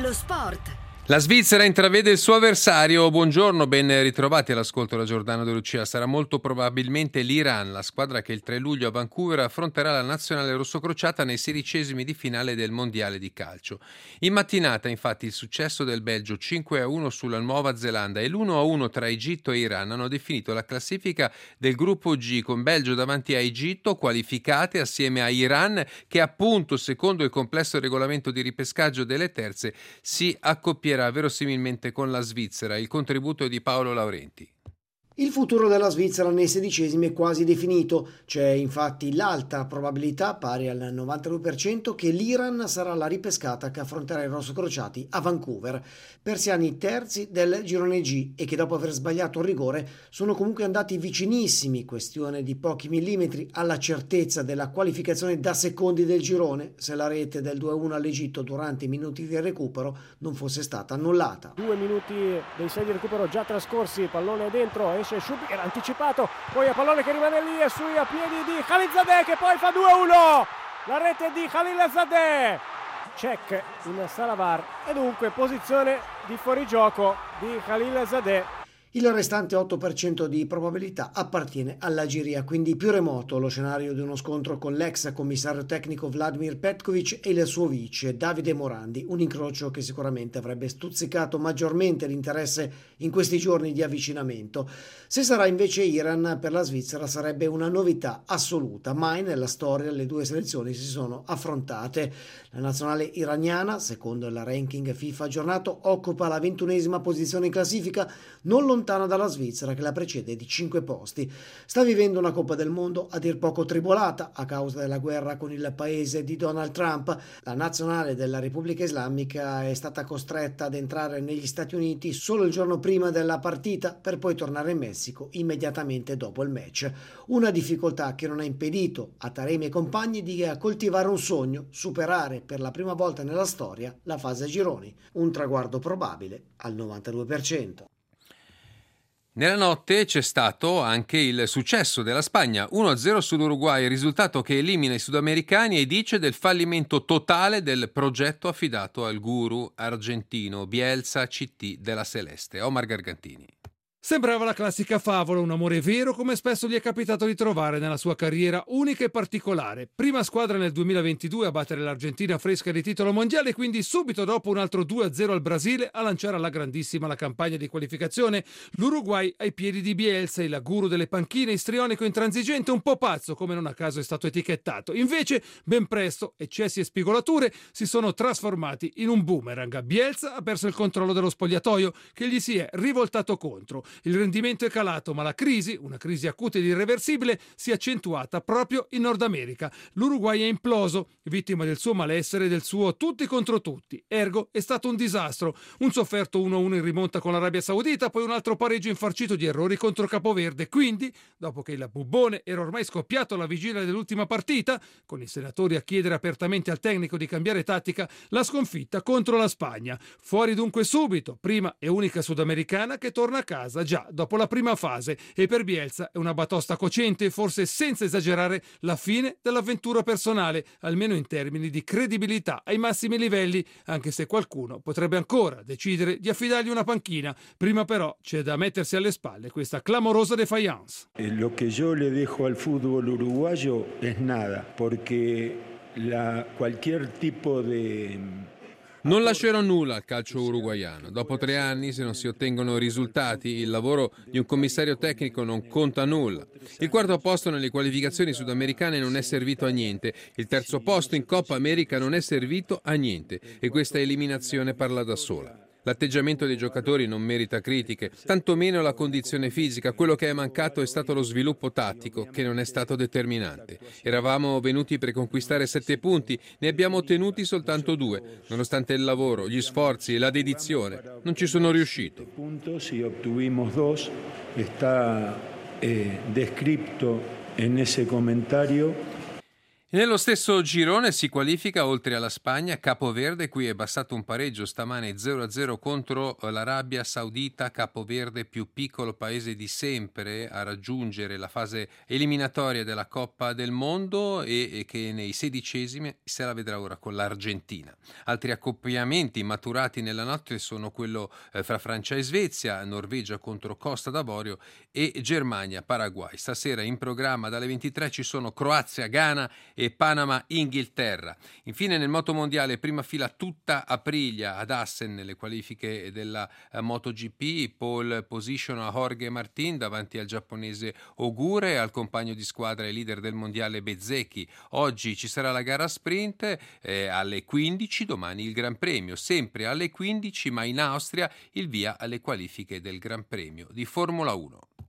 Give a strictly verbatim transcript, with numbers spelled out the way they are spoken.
lo sport. La Svizzera intravede il suo avversario. Buongiorno, ben ritrovati all'ascolto da Giordano De Lucia. Sarà molto probabilmente l'Iran, la squadra che il tre luglio a Vancouver affronterà la nazionale rossocrociata nei sedicesimi di finale del mondiale di calcio. In mattinata, infatti, il successo del Belgio cinque a uno sulla Nuova Zelanda e l'uno a uno tra Egitto e Iran hanno definito la classifica del gruppo G, con Belgio davanti a Egitto, qualificate assieme a Iran, che appunto, secondo il complesso regolamento di ripescaggio delle terze, si accoppierà verosimilmente con la Svizzera. Il contributo è di Paolo Laurenti. Il futuro della Svizzera nei sedicesimi è quasi definito. C'è infatti l'alta probabilità, pari al novantadue per cento, che l'Iran sarà la ripescata che affronterà i rossocrociati a Vancouver. Persiani terzi del girone G e che dopo aver sbagliato un rigore sono comunque andati vicinissimi, questione di pochi millimetri, alla certezza della qualificazione da secondi del girone, se la rete del due a uno all'Egitto durante i minuti di recupero non fosse stata annullata. Due minuti dei sei di recupero già trascorsi, pallone dentro, esce Sciubi, era anticipato, poi a pallone che rimane lì e sui a piedi di Khalilzadeh che poi fa due a uno, la rete di Khalilzadeh, check in sala V A R e dunque posizione di fuorigioco di Khalilzadeh. Il restante otto per cento di probabilità appartiene all'Algeria, quindi più remoto lo scenario di uno scontro con l'ex commissario tecnico Vladimir Petkovic e il suo vice Davide Morandi, un incrocio che sicuramente avrebbe stuzzicato maggiormente l'interesse in questi giorni di avvicinamento. Se sarà invece Iran, per la Svizzera sarebbe una novità assoluta, mai nella storia le due selezioni si sono affrontate. La nazionale iraniana, secondo il ranking FIFA aggiornato, occupa la ventunesima posizione in classifica, non lontana dalla Svizzera che la precede di cinque posti. Sta vivendo una Coppa del Mondo a dir poco tribolata a causa della guerra con il paese di Donald Trump. La nazionale della Repubblica Islamica è stata costretta ad entrare negli Stati Uniti solo il giorno prima della partita per poi tornare in Messico immediatamente dopo il match. Una difficoltà che non ha impedito a Taremi e compagni di coltivare un sogno, superare per la prima volta nella storia la fase a gironi. Un traguardo probabile al novantadue per cento. Nella notte c'è stato anche il successo della Spagna, uno a zero sull'Uruguay, risultato che elimina i sudamericani e dice del fallimento totale del progetto affidato al guru argentino Bielsa C T della Celeste. Omar Gargantini. Sembrava la classica favola, un amore vero come spesso gli è capitato di trovare nella sua carriera unica e particolare. Prima squadra nel duemilaventidue a battere l'Argentina fresca di titolo mondiale, quindi subito dopo un altro due a zero al Brasile a lanciare alla grandissima la campagna di qualificazione. L'Uruguay ai piedi di Bielsa, il guru delle panchine, istrionico intransigente, un po' pazzo come non a caso è stato etichettato. Invece ben presto eccessi e spigolature si sono trasformati in un boomerang. Bielsa ha perso il controllo dello spogliatoio che gli si è rivoltato contro. Il rendimento è calato, ma la crisi, una crisi acuta ed irreversibile, si è accentuata proprio in Nord America. L'Uruguay è imploso, vittima del suo malessere e del suo tutti contro tutti. Ergo è stato un disastro. Un sofferto uno a uno in rimonta con l'Arabia Saudita, poi un altro pareggio infarcito di errori contro Capoverde. Quindi, dopo che il bubbone era ormai scoppiato alla vigilia dell'ultima partita, con i senatori a chiedere apertamente al tecnico di cambiare tattica, la sconfitta contro la Spagna. Fuori dunque subito, prima e unica sudamericana che torna a casa già dopo la prima fase, e per Bielsa è una batosta cocente, forse senza esagerare la fine dell'avventura personale, almeno in termini di credibilità ai massimi livelli, anche se qualcuno potrebbe ancora decidere di affidargli una panchina. Prima però c'è da mettersi alle spalle questa clamorosa defiance. Lo che io le dejo al fútbol uruguayo es nada, porque la cualquier tipo de Non lascerò nulla al calcio uruguaiano. Dopo tre anni, se non si ottengono risultati, il lavoro di un commissario tecnico non conta nulla. Il quarto posto nelle qualificazioni sudamericane non è servito a niente. Il terzo posto in Coppa America non è servito a niente. E questa eliminazione parla da sola. L'atteggiamento dei giocatori non merita critiche, tantomeno la condizione fisica. Quello che è mancato è stato lo sviluppo tattico, che non è stato determinante. Eravamo venuti per conquistare sette punti, ne abbiamo ottenuti soltanto due. Nonostante il lavoro, gli sforzi e la dedizione, non ci sono riuscito. Si obtuvimos dos, está eh, descripto en ese comentario. Nello stesso girone si qualifica, oltre alla Spagna, Capoverde, cui è bastato un pareggio stamane zero a zero contro l'Arabia Saudita. Capoverde, più piccolo paese di sempre a raggiungere la fase eliminatoria della Coppa del Mondo e, e che nei sedicesimi se la vedrà ora con l'Argentina. Altri accoppiamenti maturati nella notte sono quello eh, fra Francia e Svezia, Norvegia contro Costa d'Avorio e Germania-Paraguay. Stasera in programma dalle ventitré ci sono Croazia-Ghana e Panama-Inghilterra. Infine nel motomondiale prima fila tutta Aprilia ad Assen nelle qualifiche della uh, MotoGP, pole position a Jorge Martin davanti al giapponese Ogure e al compagno di squadra e leader del mondiale Bezzecchi. Oggi ci sarà la gara sprint eh, alle quindici, domani il Gran Premio, sempre alle quindici ma in Austria il via alle qualifiche del Gran Premio di Formula uno.